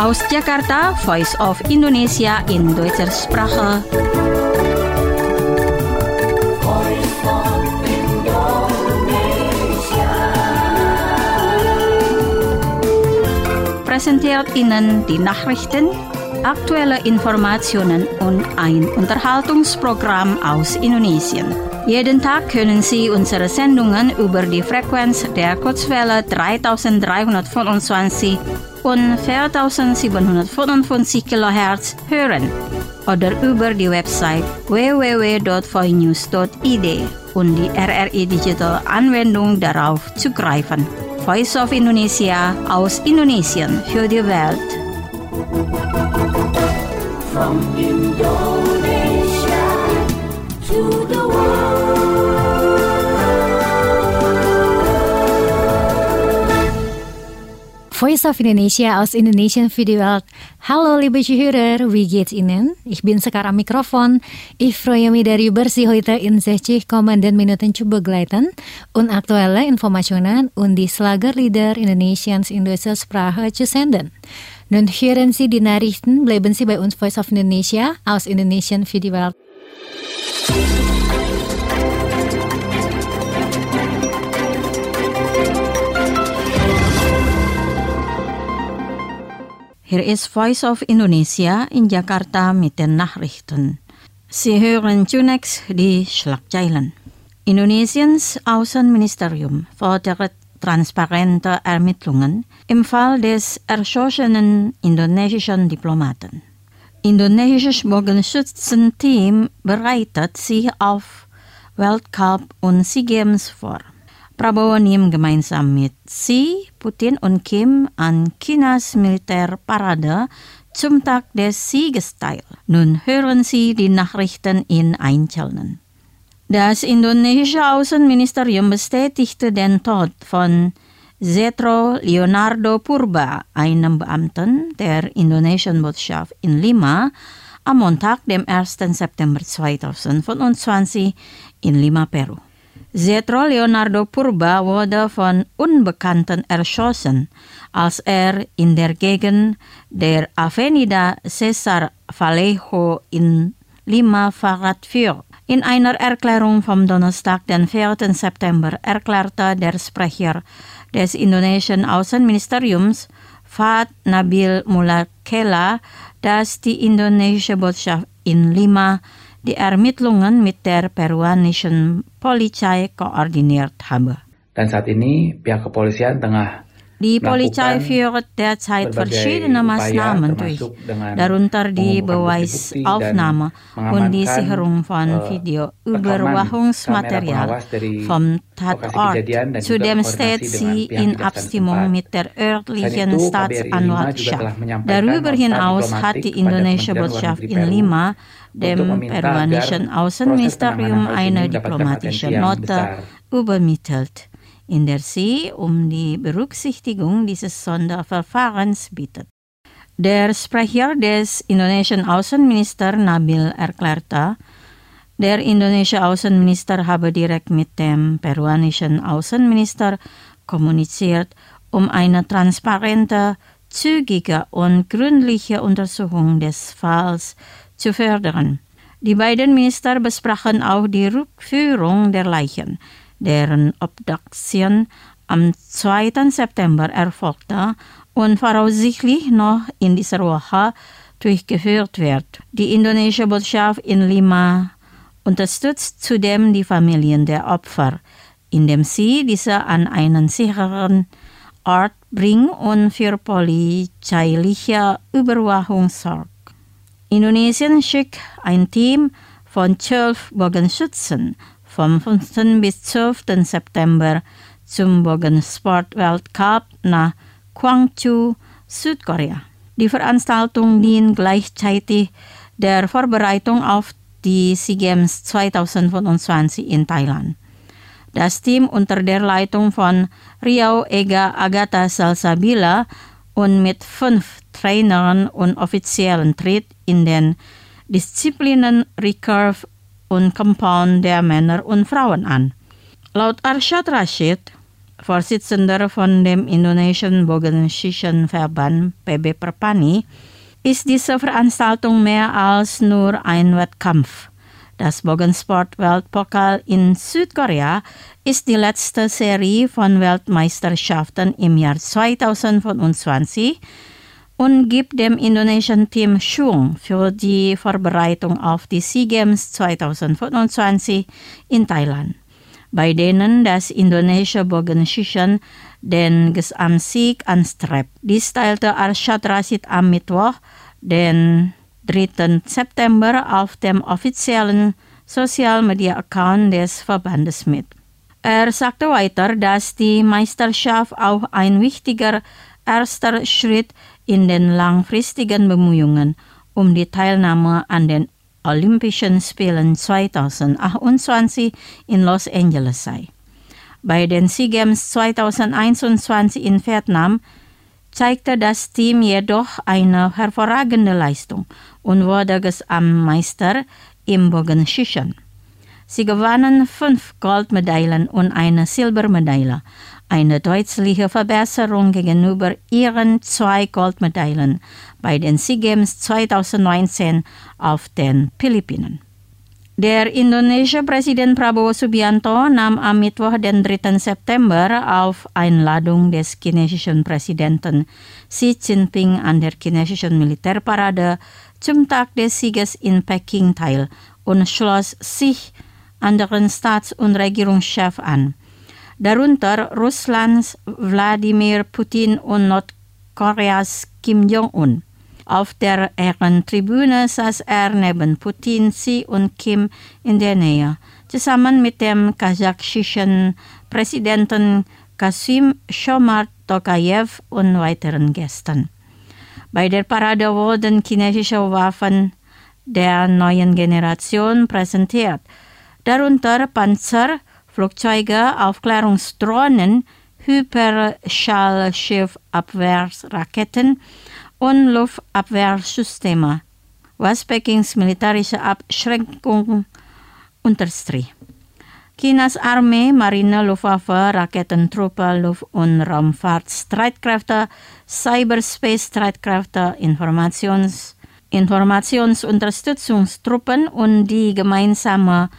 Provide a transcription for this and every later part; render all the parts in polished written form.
Aus Jakarta, Voice of Indonesia in Deutscher Sprache. Präsentiert Ihnen die Nachrichten, aktuelle Informationen und ein Unterhaltungsprogramm aus Indonesien. Jeden Tag können Sie unsere Sendungen über die Frequenz der Kurzwelle 3325 und 4755 kHz hören oder über die Website www.voinews.id und die RRI Digital Anwendung darauf zugreifen. Voice of Indonesia aus Indonesien für die Welt. From Indonesia to the world. Voice of Indonesia aus Indonesien für die Welt. Hallo liebe Zuhörer, wie geht's Ihnen? Ich bin sekarang am Mikrofon. Ich freue mich darüber, Sie heute in 60 kommenden Minuten zu begleiten und aktuelle Informationen und die Schlagerlieder Indonesiens in deutscher Sprache zu senden. Nun hören Sie die Nachrichten, bleiben Sie bei uns Voice of Indonesia aus Indonesien für die Welt. Hier ist Voice of Indonesia in Jakarta mit den Nachrichten. Sie hören zunächst die Schlagzeilen. Indonesiens Außenministerium fordert transparente Ermittlungen im Fall des erschossenen indonesischen Diplomaten. Indonesisches Bogenschützenteam bereitet sich auf Weltcup und SEA Games vor. Prabowo nimmt gemeinsam mit Xi, Putin und Kim an Chinas Militärparade zum Tag des Sieges teil. Nun hören Sie die Nachrichten in Einzelnen. Das indonesische Außenministerium bestätigte den Tod von Zetro Leonardo Purba, einem Beamten der indonesischen Botschaft in Lima, am Montag, dem 1. September 2025 in Lima, Peru. Zetro Leonardo Purba wurde von Unbekannten erschossen, als in der Gegend der Avenida Cesar Vallejo in Lima Fahrrad fuhr. In einer Erklärung vom Donnerstag, den 4. September, erklärte der Sprecher des indonesischen Außenministeriums, Fad Nabil Mulakela, dass die indonesische Botschaft in Lima die Ermittlungen mit der peruanischen Polizei koordiniert habe. Dan saat ini pihak kepolisian tengah Die Polizei führt derzeit verschiedene Maßnahmen durch, darunter die Beweisaufnahme und die Sicherung von Videoüberwachungsmaterial vom Tatort. Zudem steht sie in Abstimmung mit der örtlichen Staatsanwaltschaft. Darüber hinaus hat die indonesische Botschaft in Lima dem peruanischen Außenministerium eine diplomatische Note übermittelt, in der sie um die Berücksichtigung dieses Sonderverfahrens bittet. Der Sprecher des indonesischen Außenministers Nabil erklärte, der indonesische Außenminister habe direkt mit dem peruanischen Außenminister kommuniziert, um eine transparente, zügige und gründliche Untersuchung des Falls zu fördern. Die beiden Minister besprachen auch die Rückführung der Leichen, deren Obduktion am 2. September erfolgte und voraussichtlich noch in dieser Woche durchgeführt wird. Die indonesische Botschaft in Lima unterstützt zudem die Familien der Opfer, indem sie diese an einen sicheren Ort bringt und für polizeiliche Überwachung sorgt. Indonesien schickt ein Team von 12 Bogenschützen vom 5. bis 12. September zum Bogensport-Weltcup nach Gwangju, Südkorea. Die Veranstaltung dient gleichzeitig der Vorbereitung auf die SEA Games 2025 in Thailand. Das Team unter der Leitung von Riau Ega Agatha Salsabila und mit 5 Trainern und Offiziellen tritt in den Disziplinen Recurve und Compound der Männer und Frauen an. Laut Arsyad Rashid, Vorsitzender von dem Indonesian Bogenschießenverband PB Perpani, ist diese Veranstaltung mehr als nur ein Wettkampf. Das Bogensport-Weltpokal in Südkorea ist die letzte Serie von Weltmeisterschaften im Jahr 2025 und gibt dem indonesischen Team Schwung für die Vorbereitung auf die SEA Games 2025 in Thailand, bei denen das indonesische Bogenschießen den Gesamtsieg anstrebt. Dies teilte Arsyad Rashid am Mittwoch, den 3. September auf dem offiziellen Social-Media-Account des Verbandes mit. Er sagte weiter, dass die Meisterschaft auch ein wichtiger erster Schritt in den langfristigen Bemühungen um die Teilnahme an den Olympischen Spielen 2028 in Los Angeles sei. Bei den SEA Games 2021 in Vietnam zeigte das Team jedoch eine hervorragende Leistung und wurde Gesamtmeister im Bogenschießen. Sie gewannen 5 Goldmedaillen und eine Silbermedaille, eine deutliche Verbesserung gegenüber ihren 2 Goldmedaillen bei den SEA Games 2019 auf den Philippinen. Der indonesische Präsident Prabowo Subianto nahm am Mittwoch, den 3. September, auf Einladung des chinesischen Präsidenten Xi Jinping an der chinesischen Militärparade zum Tag des Sieges in Peking teil und schloss sich anderen Staats- und Regierungschefs an, darunter Russlands Wladimir Putin und Nordkoreas Kim Jong-un. Auf der Ehrentribüne saß er neben Putin, Xi und Kim in der Nähe, zusammen mit dem kasachischen Präsidenten Kassym-Jomart Tokayev und weiteren Gästen. Bei der Parade wurden chinesische Waffen der neuen Generation präsentiert, darunter Panzer, Flugzeuge, Aufklärungsdrohnen, Hyperschallschiffabwehrraketen und Luftabwehrsysteme, was Pekings militärische Abschreckung unterstrich. Chinas Armee, Marine, Luftwaffe, Raketentruppe, Luft- und Raumfahrtstreitkräfte, Cyberspace-Streitkräfte, Informationsunterstützungstruppen und die gemeinsame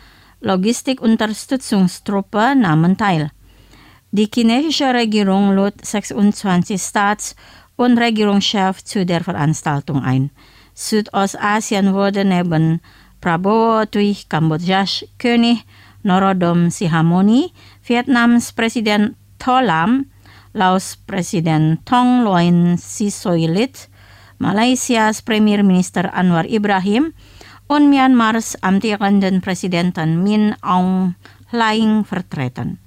Logistikunterstützungstruppe nahmen teil. Die chinesische Regierung lud 26 Staats- und Regierungschefs zu der Veranstaltung ein. Südostasien wurde neben Prabowo durch Kambodschas König Norodom Sihamoni, Vietnams Präsident Tho Lam, Laos Präsident Thong Loin Sisoilit, Malaysias Premierminister Anwar Ibrahim und Myanmars amtierenden Präsidenten Min Aung Hlaing vertreten.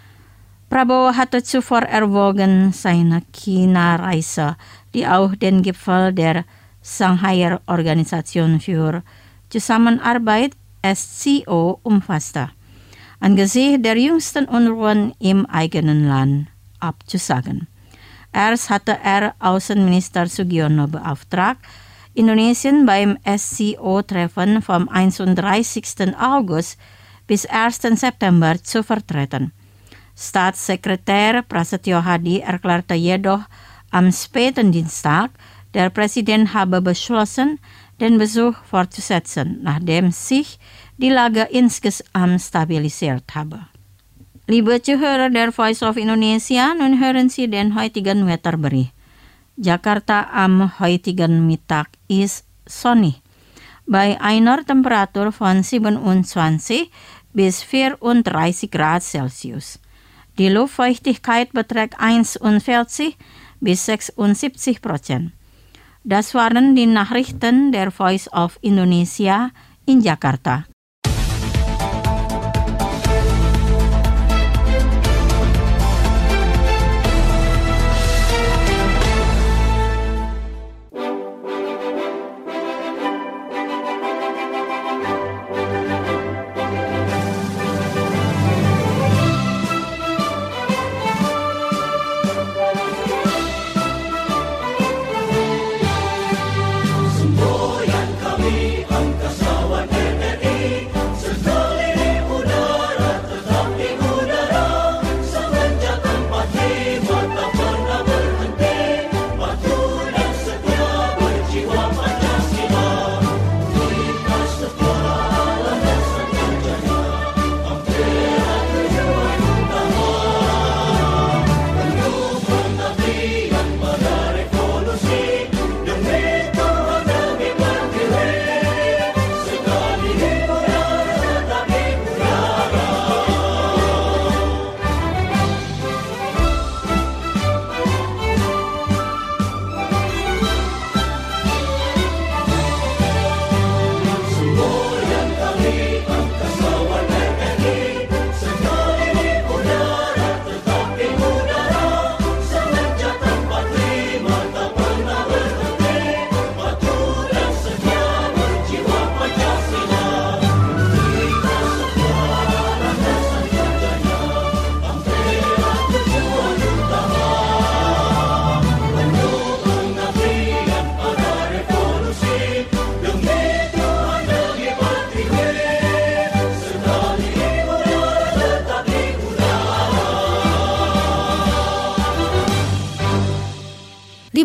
Prabowo hatte zuvor erwogen, seine China-Reise, die auch den Gipfel der Shanghaier Organisation für Zusammenarbeit SCO umfasste, angesichts der jüngsten Unruhen im eigenen Land abzusagen. Erst hatte er Außenminister Sugiono beauftragt, Indonesien beim SCO-Treffen vom 31. August bis 1. September zu vertreten. Staatssekretär Prasetyo Hadi erklärte jedoch am späten Dienstag, der Präsident habe beschlossen, den Besuch fortzusetzen, nachdem sich die Lage insgesamt stabilisiert habe. Liebe Zuhörer der Voice of Indonesia, nun hören Sie den heutigen Wetterbericht. Jakarta am heutigen Mittag ist sonnig, bei einer Temperatur von 27 bis 34 Grad Celsius. Die Luftfeuchtigkeit beträgt 41 bis 76%. Das waren die Nachrichten der Voice of Indonesia in Jakarta. Semboyan kami angkasawan RRI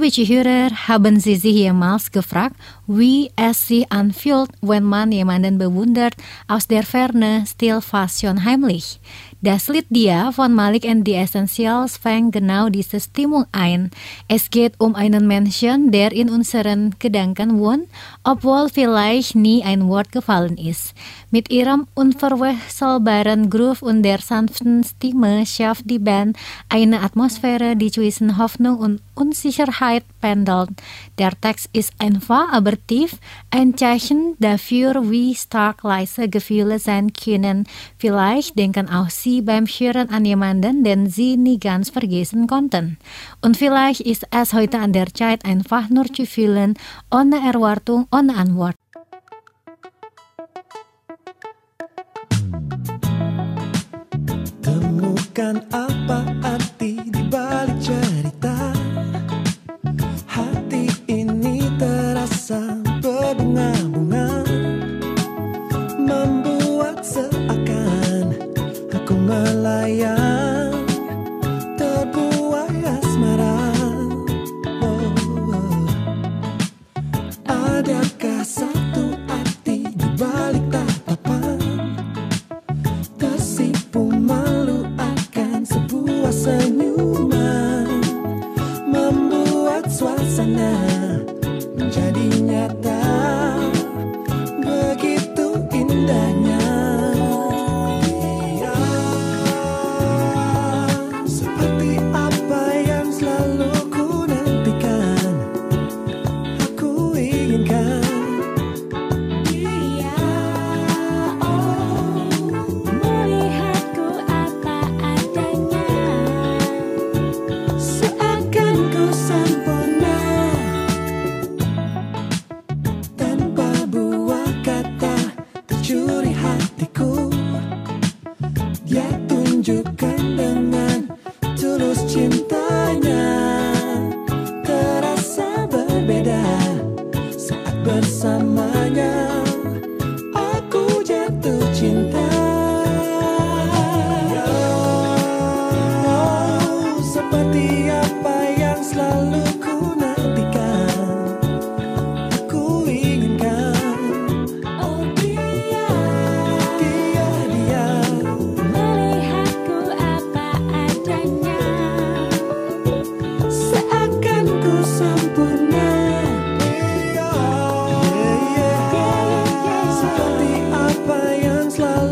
Liebe Zuhörer, haben Sie sich jemals gefragt, wie es sich anfühlt, wenn man jemanden bewundert aus der Ferne still Fashion heimlich? Das Lied Dia von Malik and the Essentials fängt genau diese Stimmung ein. Es geht einen Menschen, der in unseren Gedanken wohnt, obwohl vielleicht nie ein Wort gefallen ist. Mit ihrem unverwechselbaren Groove und der sanften Stimme schafft die Band eine Atmosphäre, die zwischen Hoffnung und Unsicherheit pendelt. Der Text ist einfach, aber tief, ein Zeichen dafür, wie stark leise Gefühle sein können. Vielleicht denken auch Sie beim Hören an jemanden, den Sie nie ganz vergessen konnten. Und vielleicht ist es heute an der Zeit, einfach nur zu fühlen, ohne Erwartung, ohne Antwort. Temukan apa arti di balik cerita. Hati ini terasa berbunga-bunga, membuat seakan aku melayang, terbuai asmara. Adakah satu arti di balik tatapan, tersipu malu akan sebuah senyuman, membuat suasana menjadi nyata, begitu indahnya. Dia seperti apa yang selalu ku nantikan, aku inginkan. Dia, oh, melihatku apa adanya, Seakan ku sempurna, tanpa buah kata tercuri hatiku. Dia tunjukkan dengan tulus cintanya, terasa berbeda saat bersamanya. Aku jatuh cinta. Oh, seperti apa yang selalu ku nantikan, aku inginkan. oh dia, Dia melihatku apa adanya, seakan ku sempurna. Seperti apa yang selalu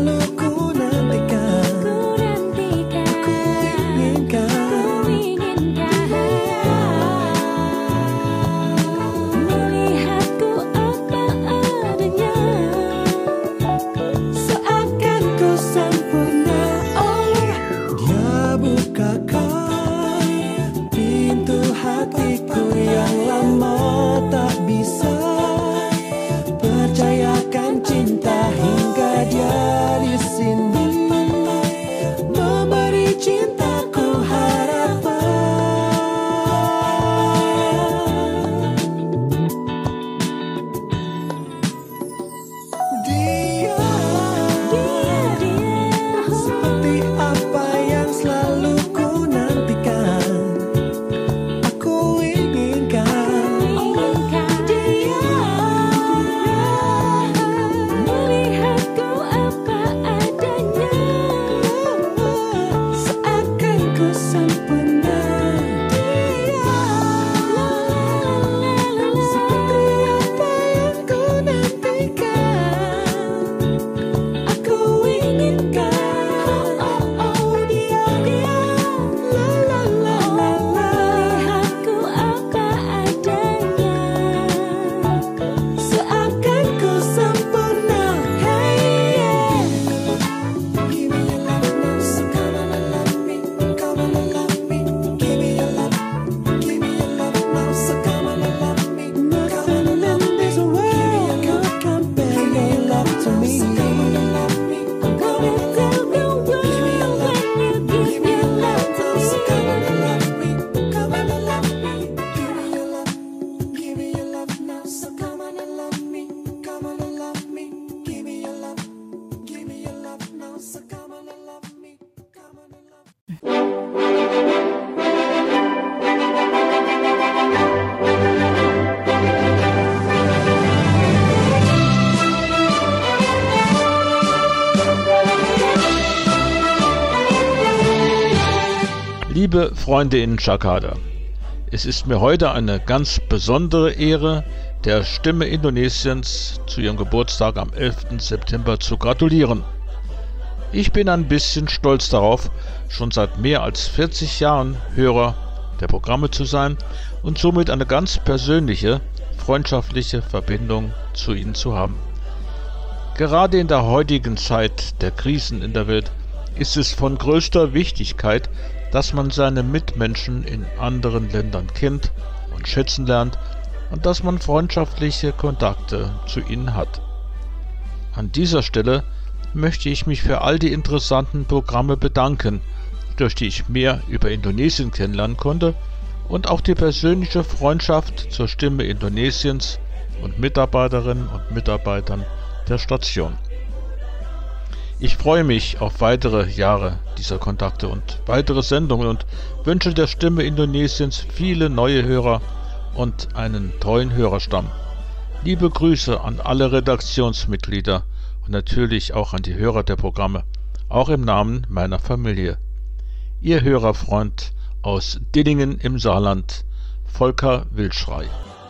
Liebe Freunde in Jakarta, es ist mir heute eine ganz besondere Ehre, der Stimme Indonesiens zu ihrem Geburtstag am 11. September zu gratulieren. Ich bin ein bisschen stolz darauf, schon seit mehr als 40 Jahren Hörer der Programme zu sein und somit eine ganz persönliche, freundschaftliche Verbindung zu ihnen zu haben. Gerade in der heutigen Zeit der Krisen in der Welt ist es von größter Wichtigkeit, dass man seine Mitmenschen in anderen Ländern kennt und schätzen lernt und dass man freundschaftliche Kontakte zu ihnen hat. An dieser Stelle möchte ich mich für all die interessanten Programme bedanken, durch die ich mehr über Indonesien kennenlernen konnte und auch die persönliche Freundschaft zur Stimme Indonesiens und Mitarbeiterinnen und Mitarbeitern der Station. Ich freue mich auf weitere Jahre dieser Kontakte und weitere Sendungen und wünsche der Stimme Indonesiens viele neue Hörer und einen treuen Hörerstamm. Liebe Grüße an alle Redaktionsmitglieder und natürlich auch an die Hörer der Programme, auch im Namen meiner Familie. Ihr Hörerfreund aus Dillingen im Saarland, Volker Wildschrei.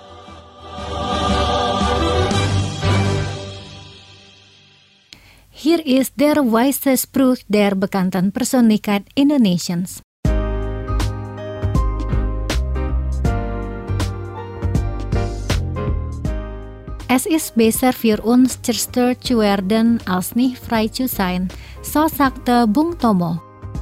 Hier ist der weise Spruch der bekannten Persönlichkeit Indonesiens. Es ist besser für uns zerstört zu werden, als nicht frei zu sein, so sagte Bung Tomo.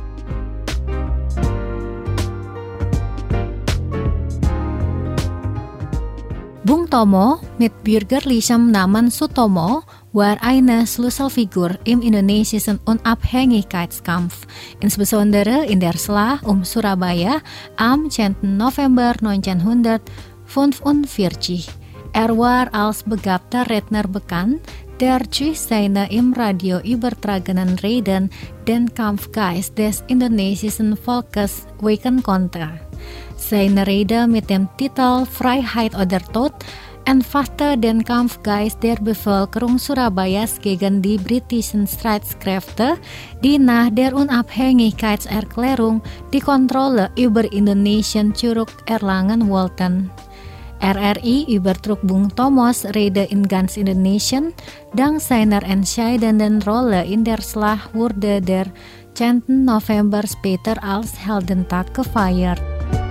Bung Tomo mit bürgerlichem Namen Sutomo war eine Schlüsselfigur im indonesischen Unabhängigkeitskampf, insbesondere in der Schlacht Surabaya am 10. November 1945. Er war als begabter Redner bekannt, der durch seine im Radio übertragenen Reden den Kampfgeist des indonesischen Volkes wecken konnte. Seine Rede mit dem Titel Freiheit oder Tod entfachte den Kampfgeist der Bevölkerung Surabayas gegen die britischen Streitkräfte, die nach der Unabhängigkeitserklärung die Kontrolle über Indonesien zurückerlangen wollten. RRI übertrug Bung Tomos Rede in ganz Indonesien. Dank seiner entscheidenden Rolle in der Schlacht wurde der 10. November später als Heldentag gefeiert.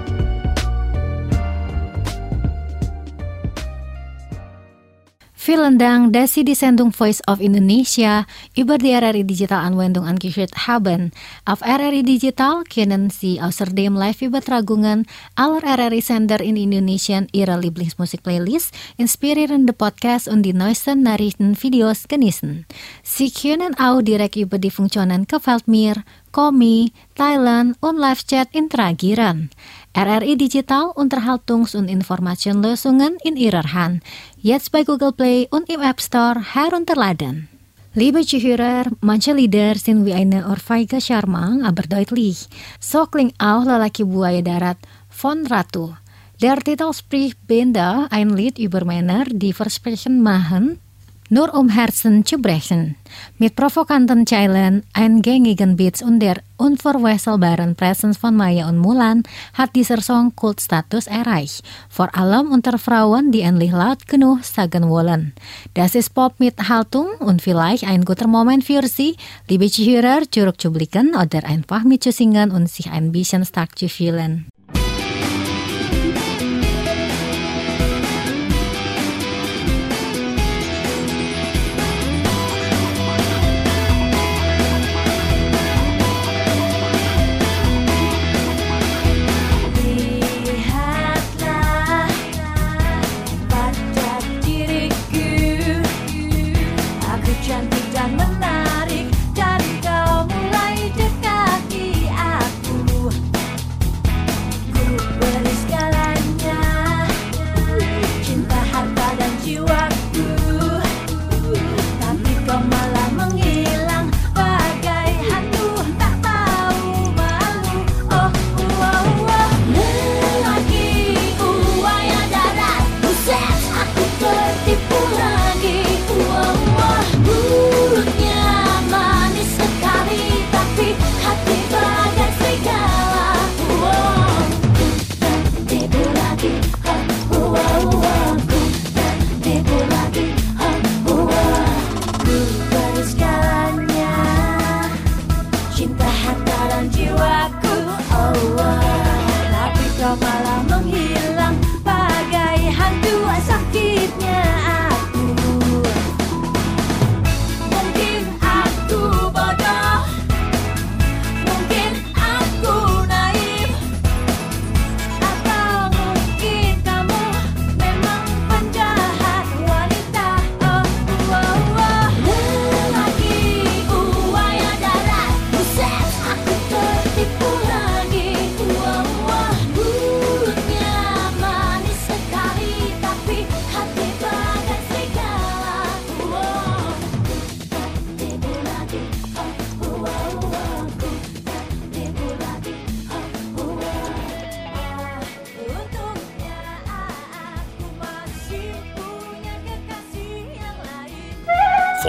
Vielen Dank, dass Sie die Sendung Voice of Indonesia über die RRI Digital Anwendung angehört haben. Auf RRI Digital können Sie außerdem Live-Übertragungen aller RRI-Sender in Indonesien Ihre Lieblingsmusik-Playlist, inspirierende Podcasts und die neuesten Nachrichten-Videos genießen. Sie können auch direkt über die Funktionen Gefällt mir, Komi, Thailand und Live-Chat interagieren. RRI Digital Unterhaltungs- und Informationslösungen in Ihrer Hand. Jetzt bei Google Play und im App Store herunterladen. Liebe Zuhörer, manche Lieder sind wie eine Ohrfeige charmant, aber deutlich. So klingt auch Lelaki Buaya Darat von Ratu. Der Titel spricht Benda, ein Lied über Männer, die versprechen machen, nur Herzen zu brechen. Mit provokanten Zeilen, eingängigen Beats und der unverwechselbaren Präsenz von Maya und Mulan hat dieser Song Kultstatus erreicht. Vor allem unter Frauen, die endlich laut genug sagen wollen. Das ist Pop mit Haltung und vielleicht ein guter Moment für Sie, liebe Zuhörer, zurückzublicken oder einfach mitzusingen und sich ein bisschen stark zu fühlen.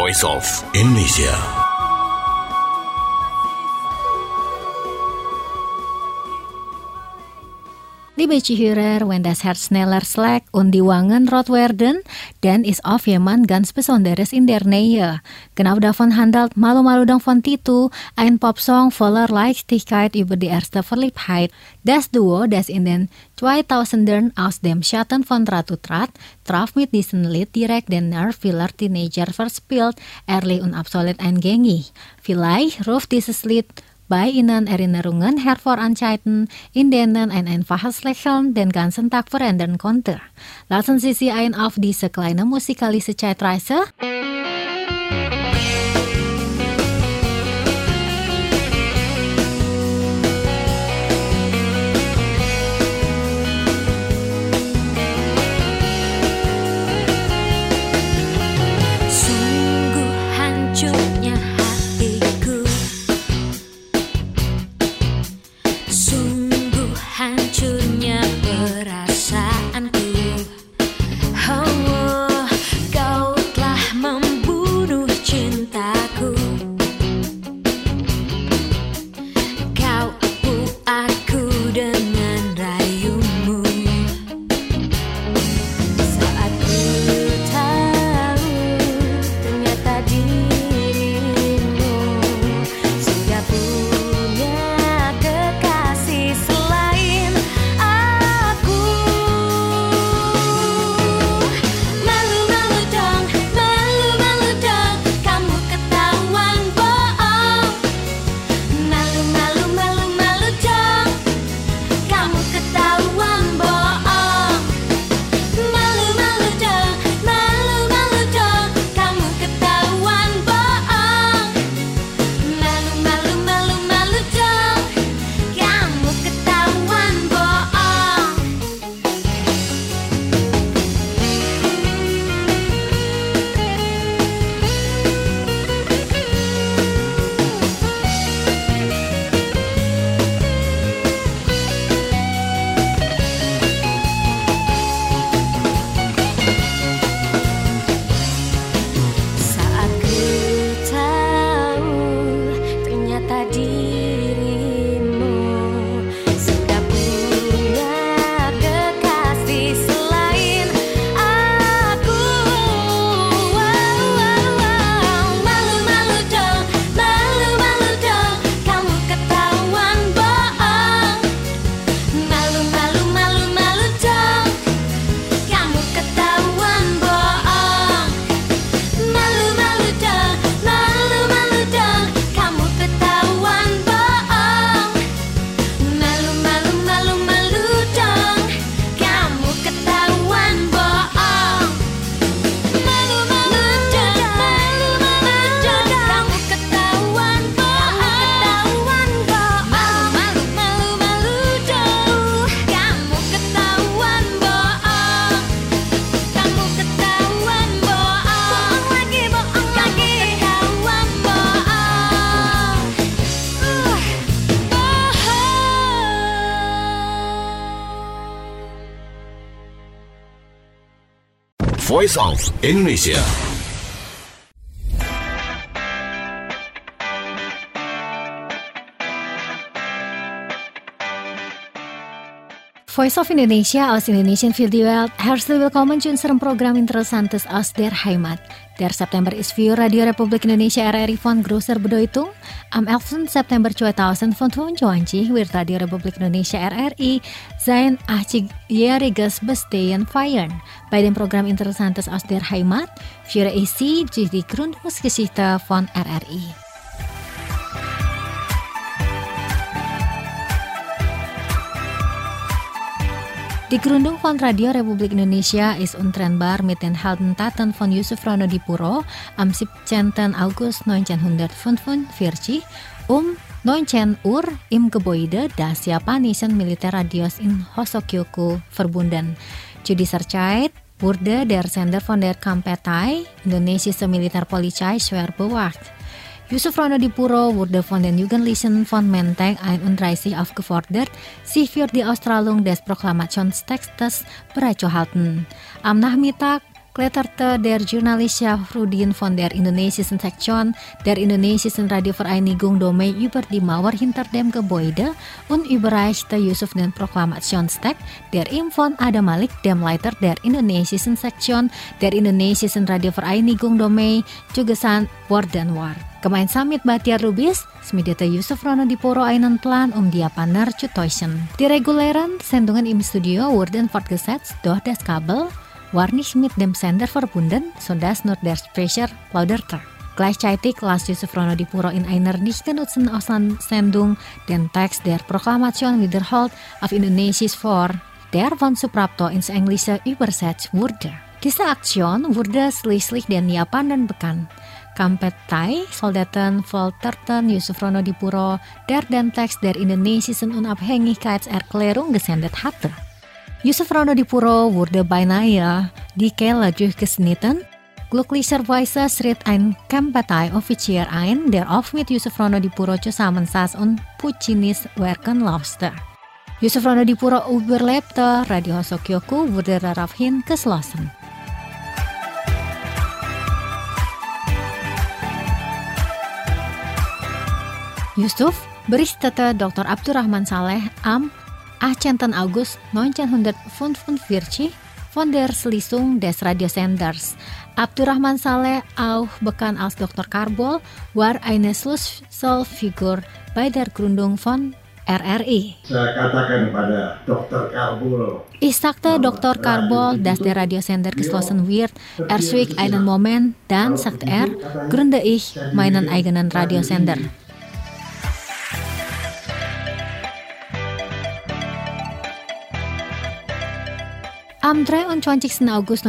Voice of Indonesia. Liebe Zuhörer, wenn das Herz schneller schlägt und die Wangen rot werden, dann ist auf jemand ganz Besonderes in der Nähe. Genau davon handelt Malu Malu Dong von Titu, ein Popsong voller Leichtigkeit über die erste Verliebtheit. Das Duo, das in den 2000ern aus dem Schatten von Ratu trat, traf mit diesem Lied direkt den Nerv vieler Teenager verspielt, ehrlich und absolut eingängig. Vielleicht ruft dieses Lied bei Ihnen Erinnerungen hervoranzeiten, in denen ein einfaches Lächeln den ganzen Tag verändern konnte. Lassen Sie sich ein auf diese kleine musikalische Zeitreise. Sungguh hancurnya hatiku, sungguh hancurnya perasaanku. Oh, kau telah membunuh cintaku. Kau buatku dengan rayumu. Saat ku tahu ternyata dirimu sudah punya kekasih selain aku. Malu-malu dong, malu-malu dong, kamu ketahuan bohong. Malu-malu, malu-malu dong, kamu ketahuan bohong. Malu-malu dong, malu-malu dong, kamu ketahuan bohong. Malu-malu, malu-malu dong, kamu ketahuan bohong. Saat ku tahu ternyata dirimu sudah punya kekasih selain aku. Malu-malu dong, malu-malu dong, kamu ketahuan bohong. Malu-malu, malu-malu dong, kamu ketahuan bohong. Malu-malu dong, malu-malu dong, kamu ketahuan bohong. Malu-malu, malu-malu dong, kamu ketahuan bohong. Malu-malu dong, malu-malu dong, kamu ketahuan bohong. Malu-malu, malu-malu dong, kamu ketahuan bohong. Kamu ketahuan bohong lagi, bohong lagi, ketahuan bohong. Voice of Indonesia. Voice of Indonesia aus Indonesien für die Welt. Herzlich willkommen zu unserem Programm Interessantes aus der Heimat. Der September ist für Radio Republik Indonesia RRI von großer Bedeutung. Am 11. September 2025 wird Radio Republik Indonesia RRI sein 80-jähriges Bestehen feiern. Bei dem Programm Interessantes aus der Heimat führe ich Sie durch die Gründungsgeschichte von RRI. Die Gründung von Radio Republik Indonesia ist untrennbar mit den Heldentaten von Yusuf Ronodipuro am 17. August 1945 um 19 Uhr im Gebäude das Japanischen Militärradios in Hosokyoku verbunden. Zu dieser Zeit wurde der Sender von der Kampetei, Indonesische Militärpolizei, schwer bewacht. Yusuf Ronodipuro wurde von den Jugendlichen von Menteng 31 aufgefordert, sich für die Ausstrahlung des Proklamationstextes bereitzuhalten. Am Nachmittag kletterte der Journalist Syafruddin von der indonesischen Sektion der indonesischen Radiovereinigung Domei über die Mauer hinter dem Gebäude und überreichte Yusuf den Proklamationstext, der ihm von Adam Malik, dem Leiter der indonesischen Sektion der indonesischen Radiovereinigung Domei, zugesandt worden war. Gemeinsam mit Bahtiar Lubis smidete Yusuf Ronodipuro einen Plan die Japaner zu täuschen. Die regulären Sendungen im Studio wurden fortgesetzt, doch das Kabel war nicht mit dem Sender verbunden, sodass nur der Sprecher plauderte. Gleichzeitig las Yusuf Ronodipuro in einer nicht genutzten Auslandssendung den Text der Proklamation wiederholt auf Indonesisch vor, der von Suprapto ins Englische übersetzt wurde. Diese Aktion wurde schließlich den Japanern bekannt. Kampetai, Soldaten folterten Yusuf Ronodipuro, der den Text der indonesischen Unabhängigkeitserklärung gesendet hatte. Yusuf Ronodipuro wurde beinahe die Kehle durchgeschnitten. Glücklicherweise schritt ein Kampetai-Offizier ein, der oft mit Yusuf Ronodipuro zusammen saß und Puccinis Werken lauschte. Yusuf Ronodipuro überlebte, Radio Sokyoku wurde daraufhin geschlossen. Yusuf berichtete Dr. Abdurrahman Saleh am 18. August 1945 von der Schließung des Radiosenders. Abdurrahman Saleh, auch bekannt als Dr. Karbol, war eine Schlüsselfigur bei der Gründung von RRI. Saya katakan pada Dr. Karbol. Ich sagte Dr. Karbol, dass der Radiosender geschlossen wird. Er schwieg einen Moment, dann sagte er, gründe ich meinen eigenen Radiosender. Am 23. August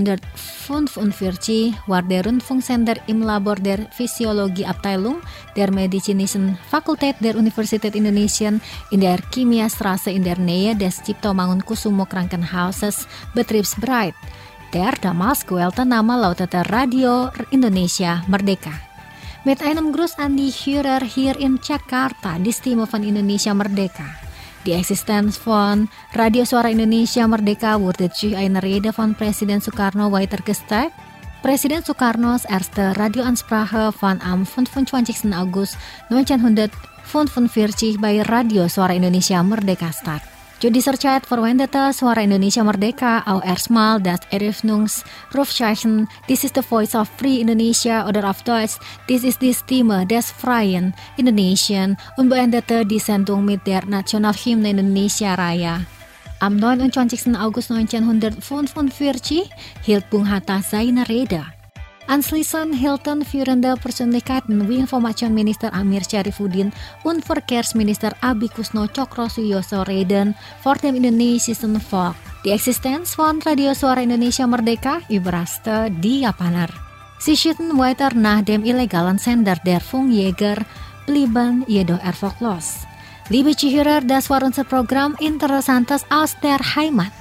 1945 war der Rundfunksender im Labor der Physiologie Abteilung der Medizinischen Fakultät der Universität Indonesia in der Chemiastraße in der Nähe des Cipto Mangunkusumo Krankenhauses betriebsbereit. Der damals gewählte Name lautete Radio Indonesia Merdeka. Mit einem Gruß an die Hörer hier in Jakarta, die Stimme von Indonesia Merdeka. Die Existenz von Radio Suara Indonesia Merdeka wurde durch eine Rede von Präsident Soekarno weitergestellt. Präsident Soekarnos erste Radioansprache fand am 25. August 1945 bei Radio Suara Indonesia Merdeka statt. Zu dieser Zeit verwendete Suara Indonesia Merdeka auch erstmal das Eröffnungsrufzeichen "This is the voice of free Indonesia" oder auf Deutsch "This is die Stimme des freien Indonesien" und beendete die Sendung mit der Nationalhymne Indonesia Raya. Am 29. August 1945 hielt Bung Hatta seine Rede. Anschließend hielten führende Persönlichkeiten wie Informationsminister Amir Syarifuddin und Verkehrsminister Abikusno Cokrosuyoso Reden vor dem indonesischen Volk. Die Existenz von Radio Suara Indonesia Merdeka überraschte die Japaner. Sie schieden weiter nach dem illegalen Sender der Funkjäger blieben jedoch erfolglos. Liebe Zuhörer, das war unser Programm Interessantes aus der Heimat.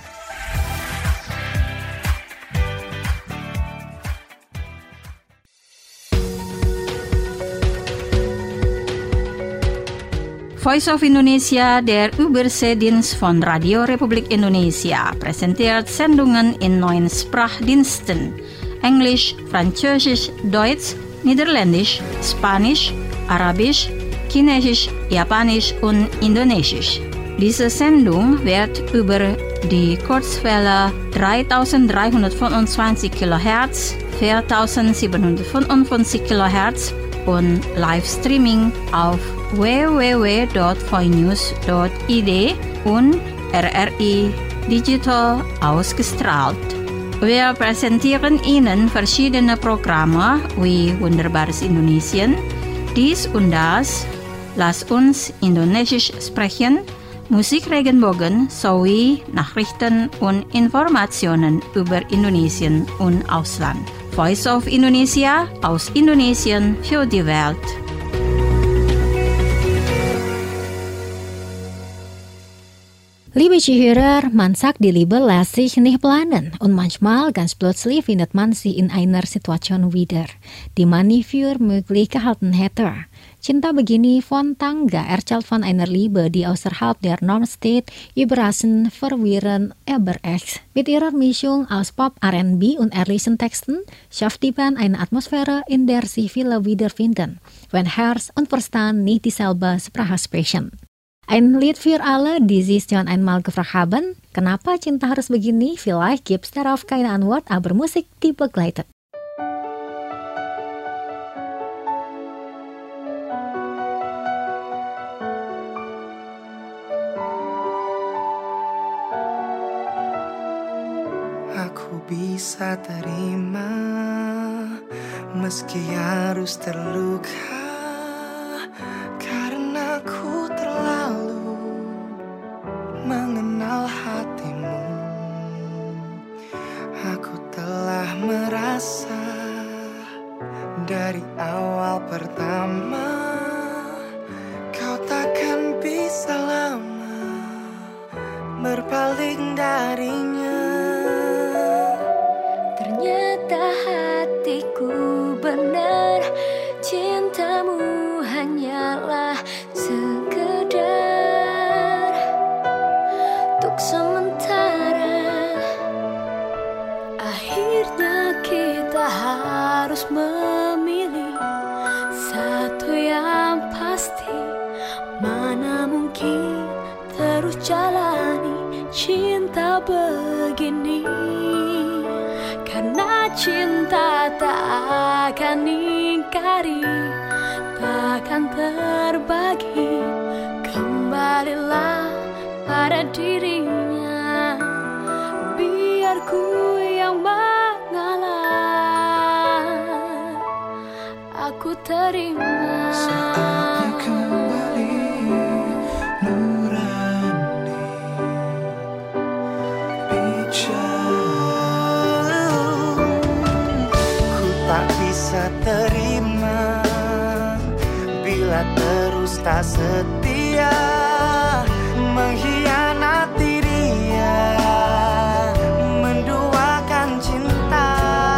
Voice of Indonesia, der Überseedienst von Radio Republik Indonesia, präsentiert Sendungen in 9 Sprachdiensten: Englisch, Französisch, Deutsch, Niederländisch, Spanisch, Arabisch, Chinesisch, Japanisch und Indonesisch. Diese Sendung wird über die Kurzwelle 3325 kHz, 4755 kHz und Livestreaming auf www.voinews.id und RRI Digital ausgestrahlt. Wir präsentieren Ihnen verschiedene Programme wie Wunderbares Indonesien, dies und das, Lass uns Indonesisch sprechen, Musik Regenbogen sowie Nachrichten und Informationen über Indonesien und Ausland. Voice of Indonesia aus Indonesien für die Welt. Liebe Zuhörer, man sagt, die Liebe lässt sich nicht planen und manchmal, ganz plötzlich, findet man sie in einer Situation wieder, die man nie für möglich gehalten hätte. Cinta begini von Tanga erzählt von einer Liebe, die außerhalb der Norm steht, überraschend, verwirrend, aber echt. Mit ihrer Mischung aus Pop, R&B und ehrlichen Texten schafft die Band eine Atmosphäre, in der sich viele wiederfinden, wenn Herz und Verstand nicht dieselbe Sprache sprechen. Ein Lied für alle, die sich schon einmal gefragt haben, kenapa cinta harus begini? Vielleicht gibt's darauf keine Antwort, aber Musik die begleitet. Aku bisa terima meski harus terluka, karena ku terlalu mengenal hatimu. Aku telah merasa dari awal pertama kau takkan bisa lama berpaling darinya. Ternyata hatiku benar, cintamu hanyalah sekedar untuk sementara. Akhirnya kita harus memilih satu yang pasti, mana mungkin terus jalani cinta begini. Karena cinta tak akan ingkari, takkan terbagi. Kembalilah pada dirinya, biar ku yang mengalah. Aku terima. Saatnya kembali nurani bicara. Tak bisa terima bila terus tak setia, mengkhianati dia, menduakan cinta.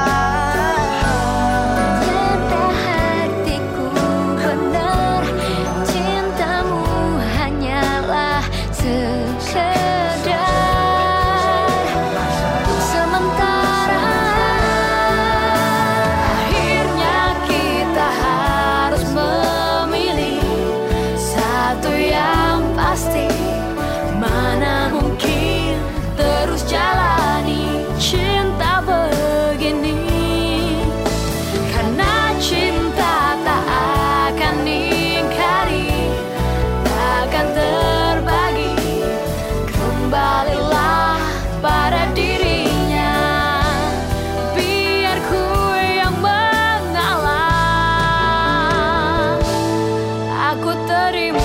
Ternyata hatiku benar, cintamu hanyalah sekedar untuk sementara. Mana mungkin terus jalani cinta begini. Karena cinta tak akan ingkari, takkan terbagi. Kembalilah pada dirinya, biar ku yang mengalah. Aku terima.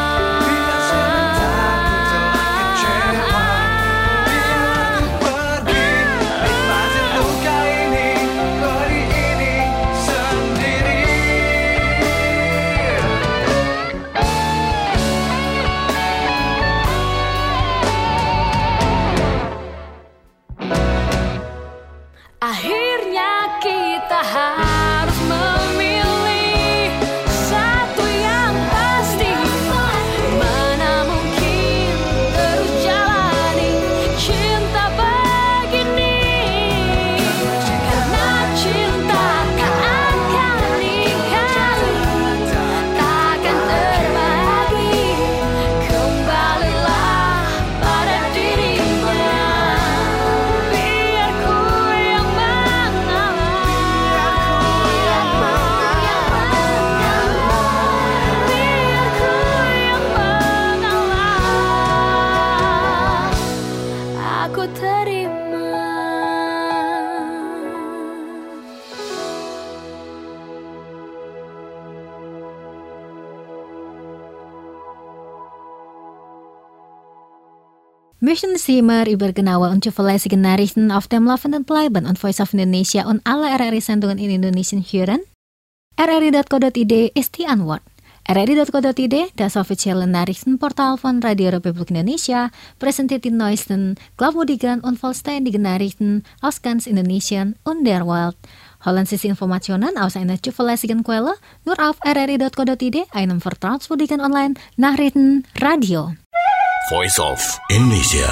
Akhirnya kita harus memilih satu yang pasti, mana mungkin terus jalani cinta begini. Karena cinta tak akan ingkari, takkan terbagi. Kembalilah pada dirinya, biar ku yang aku terima. Möchten Sie mehr über genaue und zuverlässige Nachrichten auf dem Laufenden bleiben und Voice of Indonesia und alle RRI-Sendungen in Indonesien hören? rri.co.id ist die Antwort. RRI.co.id, das offizielle Nachrichtenportal von Radio Republik Indonesia, präsentiert die neuesten, glaubwürdigen und vollständigen Nachrichten aus ganz Indonesien und der Welt. Holen Sie Informationen aus einer zuverlässigen Quelle nur auf RRI.co.id, einem vertrauenswürdigen Online-Nachrichtenradio. Voice of Indonesia.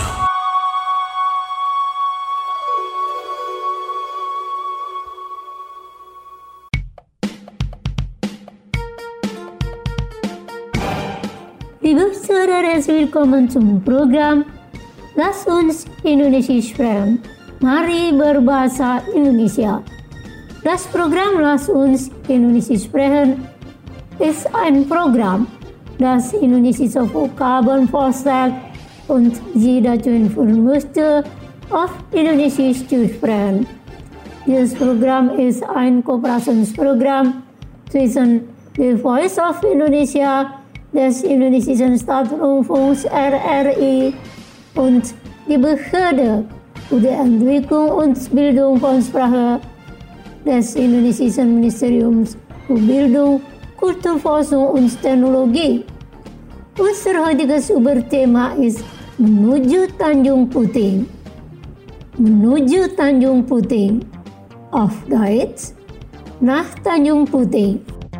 Liebe Zuhörer, herzlich willkommen zum Programm Lass uns Indonesisch sprechen. Mari berbahasa Indonesia. Das Programm Lass uns Indonesisch sprechen ist ein Programm, das indonesische Vokabeln vorstellt und Sie dazu informieren möchte, auf Indonesisch zu sprechen. Dieses Programm ist ein Kooperationsprogramm zwischen The Voice of Indonesia, des indonesischen Staatsrundfunks RRI und die Behörde für die Entwicklung und Bildung von Sprache des indonesischen Ministeriums für Bildung, Kulturforschung und Teknologie. Unser heutiges Überthema ist Menuju Tanjung Puting. Menuju Tanjung Puting. Auf Deutsch, nach Tanjung Puting.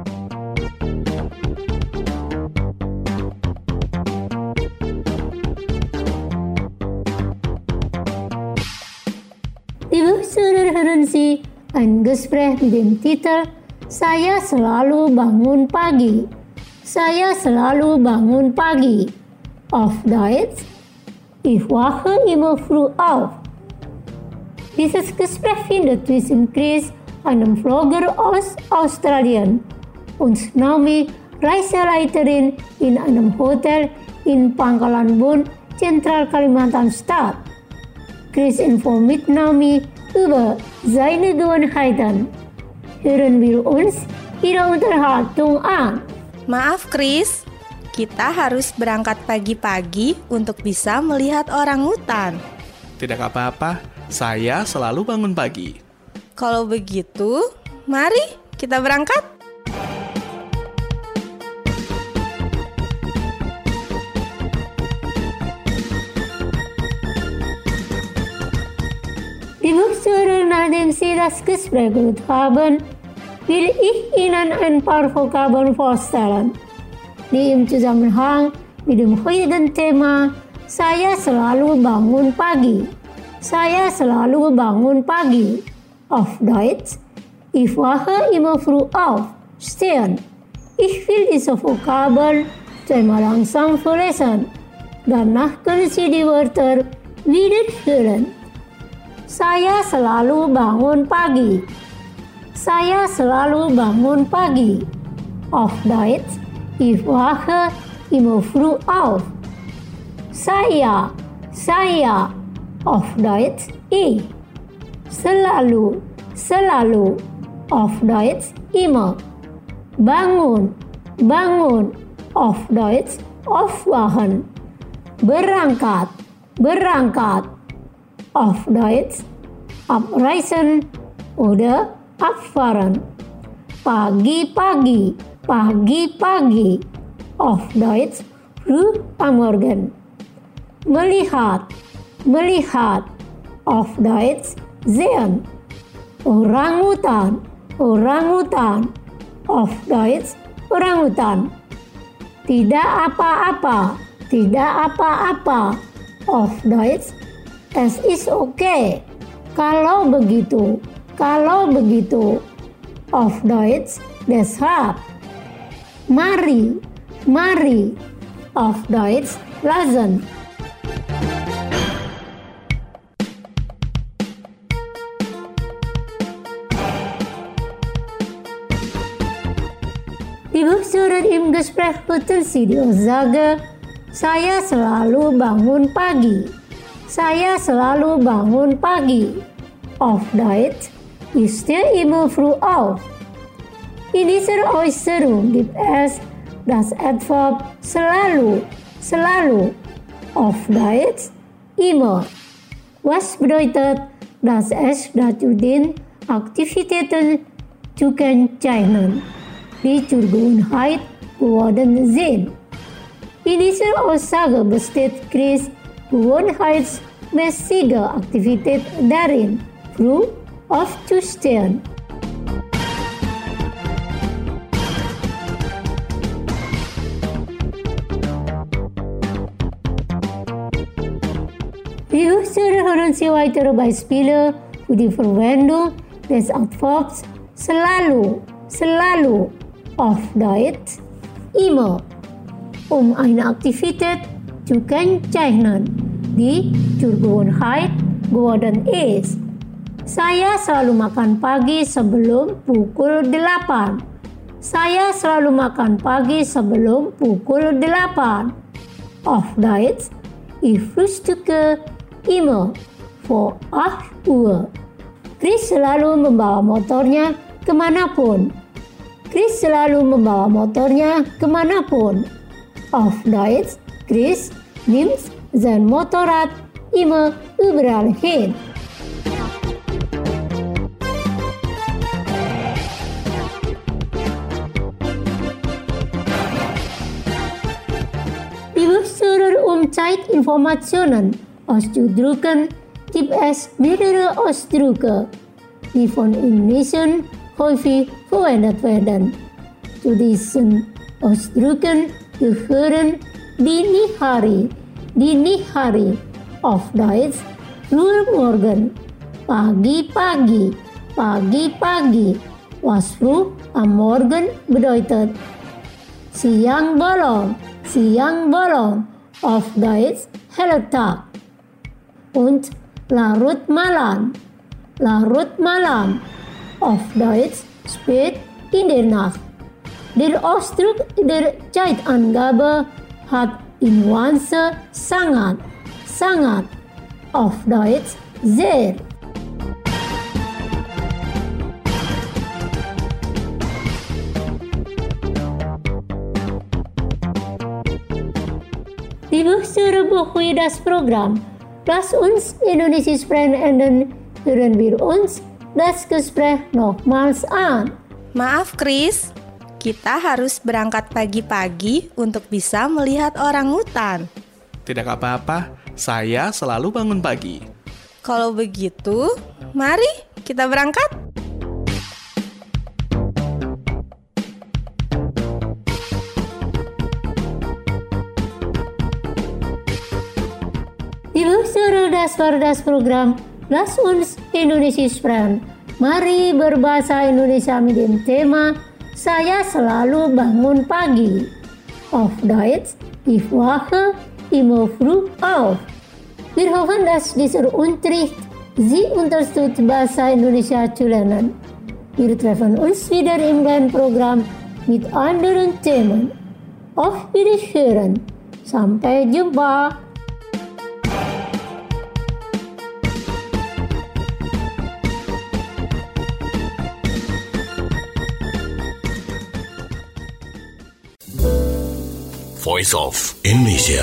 Liebe Zuhörer, hören Sie ein Gespräch mit dem Titel Saya selalu bangun pagi. Saya selalu bangun pagi. Auf Deutsch, ich wache immer früh auf. Dieses Gespräch findet zwischen Chris, einem Vlogger aus Australien, und Naomi, Reiseleiterin in einem Hotel in Pangkalan Bun, Zentral Kalimantan Stadt. Chris informiert Naomi über seine Gewohnheiten. Hören wir uns ihre Unterhaltung an. Maaf Chris, kita harus berangkat pagi-pagi untuk bisa melihat orangutan. Tidak apa-apa, saya selalu bangun pagi. Kalau begitu, mari kita berangkat. Liebe Zuhörer, nachdem Sie das Gespräch gehört haben, will ich Ihnen ein paar Vokabeln vorstellen, die im Zusammenhang mit dem heutigen Thema Saya selalu bangun pagi. Saya selalu bangun pagi. Auf Deutsch, ich wache immer früh auf, stehen. Ich will diese Vokabeln zweimal langsam vorlesen. Danach können Sie die Wörter wiederholen. Saya selalu bangun pagi. Saya selalu bangun pagi. Auf Deutsch, ich wache immer früh auf. Saya. Auf Deutsch, ich. Selalu. Auf Deutsch, immer. Bangun. Auf Deutsch, aufwachen. Berangkat. Auf Deutsch, abreisen oder abfahren. Pagi-pagi. Auf Deutsch, früh am Morgen. Melihat. Auf Deutsch, sehen. Orangutan. Auf Deutsch, orangutan. Tidak apa-apa. Auf Deutsch, es ist okay. Kalau begitu. Auf Deutsch, deshalb. Mari. Auf Deutsch, lassen. Liebe Zuhörer, im Gespräch betul Sie die Aussage, saya selalu bangun pagi. Saya selalu bangun pagi. Auf Deutsch, ich stehe immer früh auf. In dieser Äußerung gibt es das Adverb selalu. Auf Deutsch, immer. Was bedeutet, dass es dazu dient, Aktivitäten zu kennzeichnen, die zur Gewohnheit geworden sind. In dieser Aussage besteht Chris gewohnheitsmäßige Aktivität darin, früh aufzustehen. Wir hören Sie weitere Beispiele für die Verwendung des Adverbs selalu, selalu, auf Deutsch immer, eine Aktivität zu kennzeichnen, die zur Gewohnheit geworden ist. Saya selalu makan pagi sebelum pukul 8. Saya selalu makan pagi sebelum pukul 8. Auf Deutsch, ich frühstücke immer vor 8 Uhr. Chris selalu membawa motornya kemanapun. Chris selalu membawa motornya kemanapun. Auf Deutsch, Chris nimmt sein Motorrad immer überall hin. Liebe Hörer, Zeitinformationen auszudrücken, gibt es mehrere Ausdrücke, die von Indonesiern häufig verwendet werden. Zu diesen Ausdrücken gehören dini hari, auf Deutsch früher Morgen, pagi-pagi, pagi-pagi, was früh am Morgen bedeutet. Siang bolong, auf Deutsch heller Tag. Und larut malam, auf Deutsch spät in der Nacht. Der Ausdruck der Zeitangabe hat die Nuance sangat, auf Deutsch sehr. Liebe Hörer, bevor das Programm Lass uns Indonesisch sprechen enden, hören wir uns das Gespräch nochmals an. Maaf Chris, kita harus berangkat pagi-pagi untuk bisa melihat orangutan. Tidak apa-apa, saya selalu bangun pagi. Kalau begitu, mari kita berangkat. Das war das Programm Lass uns Indonesisch sprechen. Mari berbahasa Indonesia mit dem Thema Saya selalu bangun pagi. Auf Deutsch, ich wache immer früh auf. Wir hoffen, dass dieser Unterricht Sie unterstützt, Bahasa Indonesia zu lernen. Wir treffen uns wieder im neuen Programm mit anderen Themen. Auf Wiederhören. Sampai jumpa. Voice of Indonesia.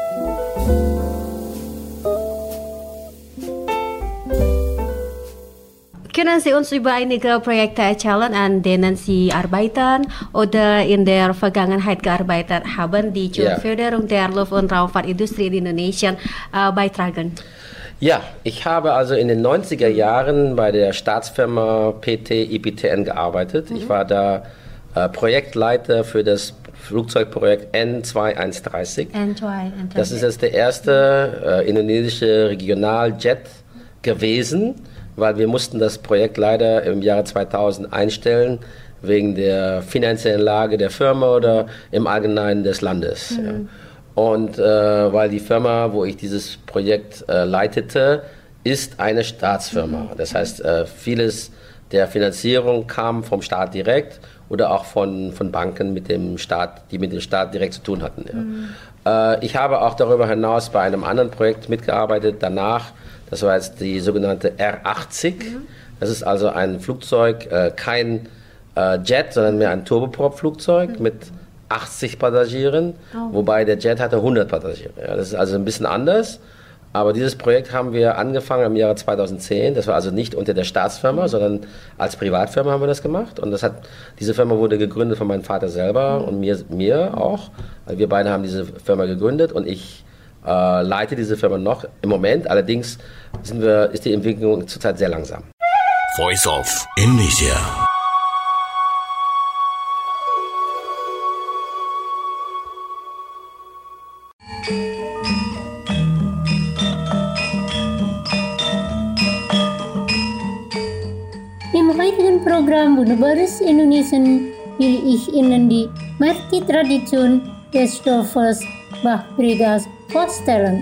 Können Sie uns über einige Projekte erzählen, an denen Sie arbeiten oder in der Vergangenheit gearbeitet haben, die zur Förderung der Luft- und Raumfahrtindustrie in Indonesien beitragen? Ja, ich habe also in den 90er Jahren bei der Staatsfirma PT IPTN gearbeitet. Ich war da Projektleiter für das Flugzeugprojekt N2-130. Das ist jetzt der erste indonesische Regionaljet gewesen, weil wir mussten das Projekt leider im Jahre 2000 einstellen, wegen der finanziellen Lage der Firma oder im Allgemeinen des Landes. Ja. Und weil die Firma, wo ich dieses Projekt leitete, ist eine Staatsfirma. Das heißt, vieles der Finanzierung kam vom Staat direkt oder auch von Banken mit dem Staat, die mit dem Staat direkt zu tun hatten. Ja. Ich habe auch darüber hinaus bei einem anderen Projekt mitgearbeitet, danach, das war jetzt die sogenannte R80. Das ist also ein Flugzeug, kein Jet, sondern mehr ein Turboprop-Flugzeug mit 80 Passagieren, wobei der Jet hatte 100 Passagiere. Ja, das ist also ein bisschen anders, Aber dieses Projekt haben wir angefangen im Jahre 2010. Das war also nicht unter der Staatsfirma, sondern als Privatfirma haben wir das gemacht. Und diese Firma wurde gegründet von meinem Vater selber und mir auch. Also wir beide haben diese Firma gegründet und ich leite diese Firma noch im Moment. Allerdings ist die Entwicklung zurzeit sehr langsam. Voice of Indonesia. Im heutigen Programm Wunderbares Indonesian will ich Ihnen die Merti-Tradition des Dorfes Bahbregas vorstellen.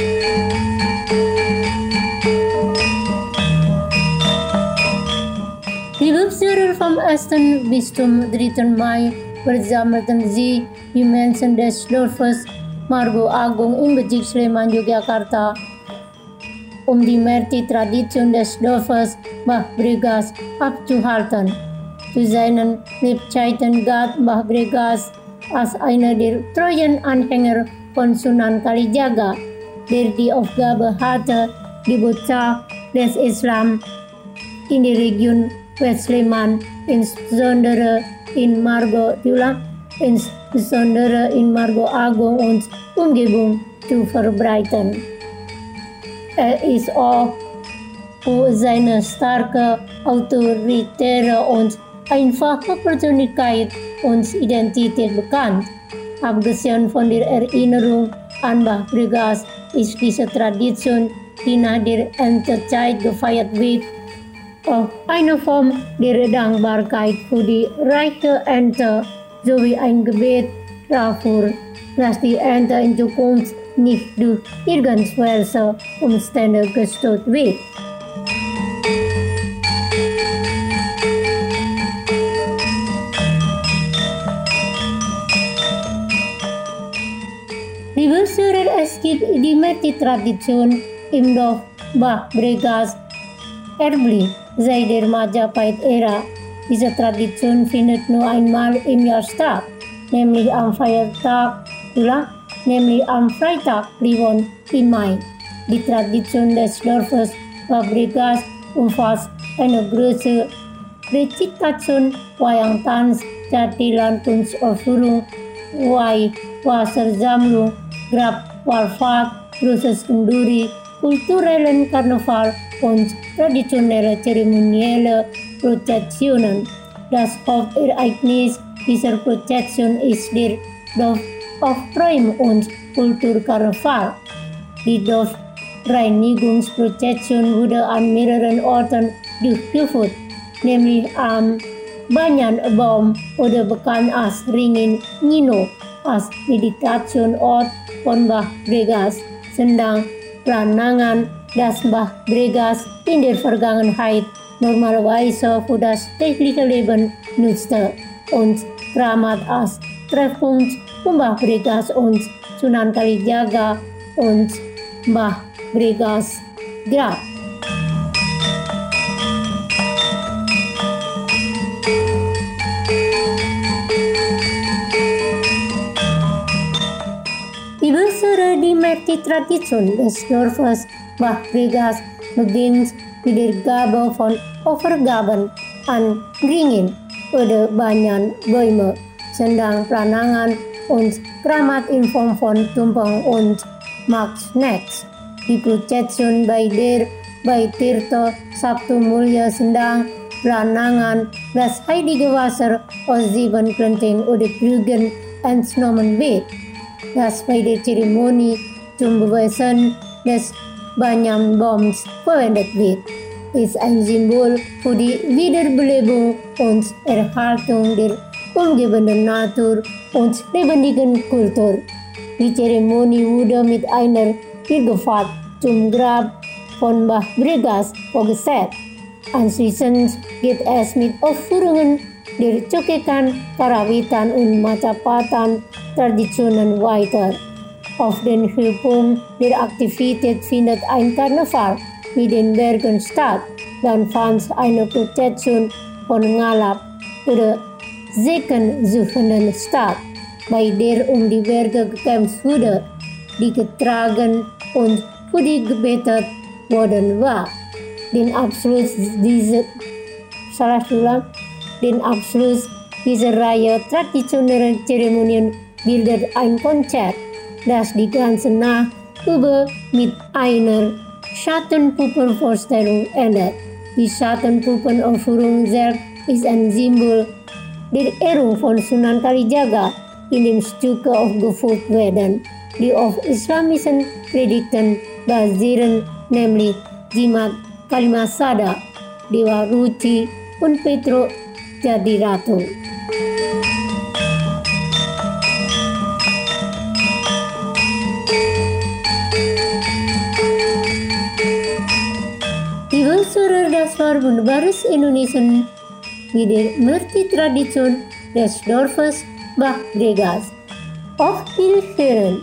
Die Besucher vom 1. Bistum 3. Mai versammelten sich die Menschen des Dorfes Margo Agung in Bezirk Sleman, Yogyakarta, um die Merti-Tradition des Dorfes Bahbregas abzuhalten. Zu seinen Lebzeiten galt Bahbregas als einer der treuen Anhänger von Sunan Kalijaga, der die Aufgabe hatte, die Botschaft des Islam in der Region West-Sleman, insbesondere in Margo Agung und Umgebung zu verbreiten. Er ist auch für seine starke, autoritäre und einfache Persönlichkeit und Identität bekannt. Abgesehen von der Erinnerung an Bahbregas ist diese Tradition, die nach der Erntezeit gefeiert wird, auch eine Form der Dankbarkeit für die reiche Ernte sowie ein Gebet dafür, dass die Ernte in Zukunft nicht durch irgendwelche Umstände gestört wird. Die Besucher, es gibt die Merti-Tradition im Dorf Bahbregas erblich seit der Majapahit-Ära. Diese Tradition findet nur einmal im Jahr statt, nämlich am Freitag Kliwon im Mai. Die Tradition des Dorfes Bahbregas umfasst eine große Rezitation, Wayang-Tanz, Jatilan Kunstausführung, Wassersammlung, Grabwallfahrt, Proses Kenduri, kulturellen Karneval und traditionelle zeremonielle Prozessionen. Das Hauptereignis dieser Prozession ist der Dorfaufräum- und Kulturkarneval. Die Dorfreinigungsprozession wurde an mehreren Orten durchgeführt, nämlich am Banyanbaum oder bekannt als Ringin Nino als Meditationsort von Bahbregas, sedang Planangan das Bahbregas in der Vergangenheit normalerweise für das tägliche Leben nutzte und Kramat als Treffpunkt von Bahbregas und Sunan Kalijaga und Bahbregas Grab. Die Besucher die Merti-Tradition des Dorfes Bahbregas beginnt mit der Gabe von Opfergaben an Gringin oder Banyanbäume, sedang Planangan und Kramat in Form von Tumpeng und Magsnacks. Die Prozession bei Tirto Sabtu Mulia sedang Planangan das heilige Wasser aus 7 Kelenteng oder Krügen entnommen wird, das bei der Zeremonie zum Beweisen des Banyanbaums verwendet wird, ist ein Symbol für die Wiederbelebung und Erhaltung der umgebenden Natur und lebendigen Kultur. Die Zeremonie wurde mit einer Pilgerfahrt zum Grab von Bahbregas vorgesetzt. Anschließend geht es mit Aufführungen der Cokekan, Karawitan und Majapahit Traditionen weiter. Auf den Höhepunkt der Aktivität findet ein Karneval mit den Bergen statt. Dann fand eine Prozession von Ngalap oder Zekensuchenden statt, bei der um die Berge gekämpft wurde, die getragen und voor die gebetet worden war. Den Abschluss dieser Reihe traditioneller Zeremonien bildet ein Konzert, das die ganze Nacht über mit einer Schattenpuppenvorstellung endet. Die Schattenpuppenaufführung selbst ist ein Symbol der Ehrung von Sunan Kalijaga, in dem Stücke aufgeführt werden, die auf islamischen Predigten basieren, nämlich Jimat Kalimasada, Dewa Ruci, und Petro Jadi Ratu. Die Wölsurer das Verbund Baris Indonesien mit der Murti-Tradition des Dorfes Bach-Bregas. Auf Wiederhören!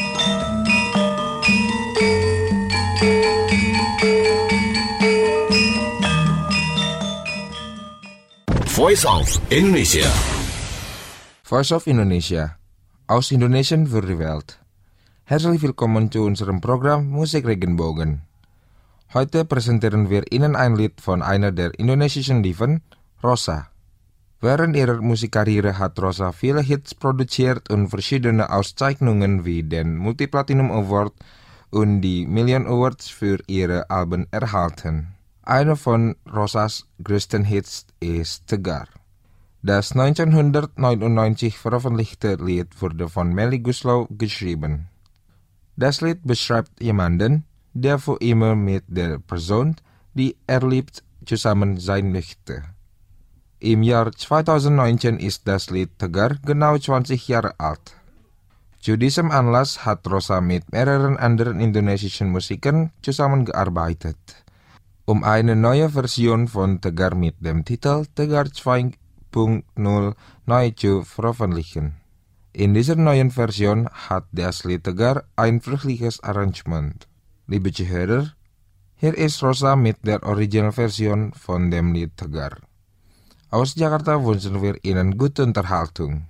Voice of Indonesia. Voice of Indonesia. Aus Indonesian für die Welt. Herzlich willkommen zu unserem Programm Musik Regenbogen. Heute präsentieren wir Ihnen ein Lied von einer der indonesischen Diven, Rosa. Während ihrer Musikkarriere hat Rosa viele Hits produziert und verschiedene Auszeichnungen wie den Multiplatinum Award und die Million Awards für ihre Alben erhalten. Einer von Rosas größten Hits ist Tegar. Das 1999 veröffentlichte Lied wurde von Melly Goeslaw geschrieben. Das Lied beschreibt jemanden, der für immer mit der Person, die er liebt, zusammen sein möchte. Im Jahr 2019 ist das Lied Tegar genau 20 Jahre alt. Zu diesem Anlass hat Rosa mit mehreren anderen indonesischen Musikern zusammengearbeitet, um eine neue Version von Tegar mit dem Titel Tegar 2.0 neu zu veröffentlichen. In dieser neuen Version hat das Lied Tegar ein friedliches Arrangement. Liebe Zuhörer, hier ist Rosa mit der Originalversion von dem Lied Tegar. Aus Jakarta wünschen wir Ihnen gute Unterhaltung.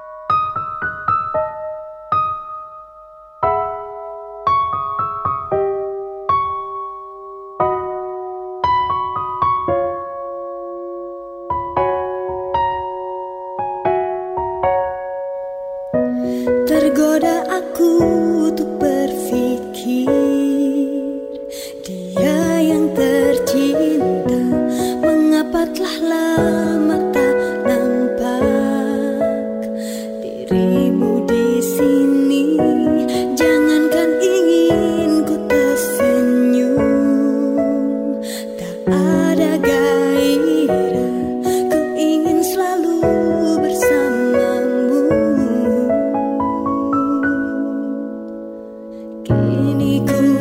Tergoda aku untuk berpikir dia yang tercinta, mengapa telah lama tak nampak dirimu di sini. Jangankan ingin ku tersenyum, tak ada gairah, ku ingin selalu bersamamu. Kini ku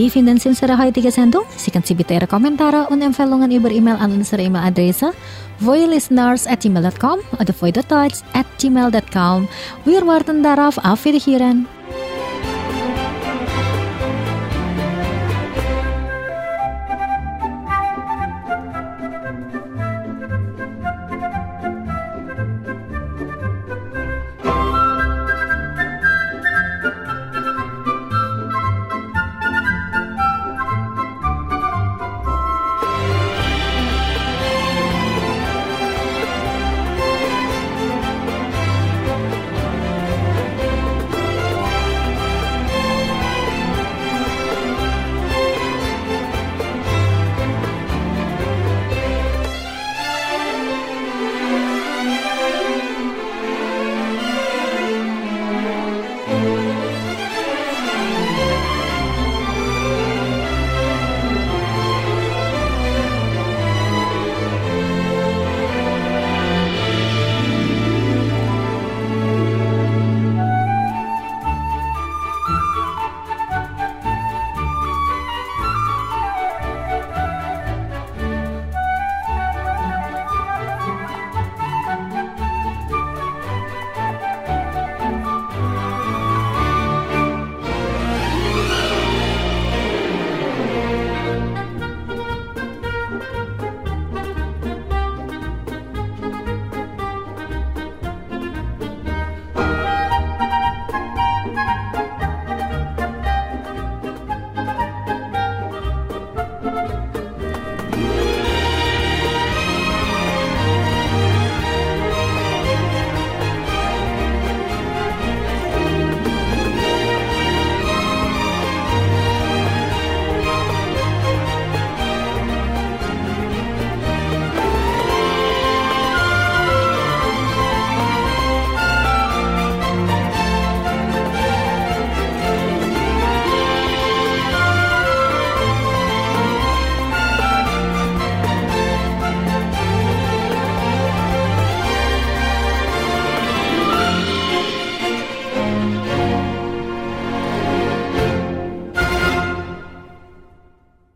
Vi finden unsere heutige Sendung. Sie können Sie bitte Ihre Kommentare und Empfehlungen über E-Mail an unsere E-Mail-Adresse voilisteners@gmail.com oder voideutsch@gmail.com. Wir warten darauf. Auf Wiederhören.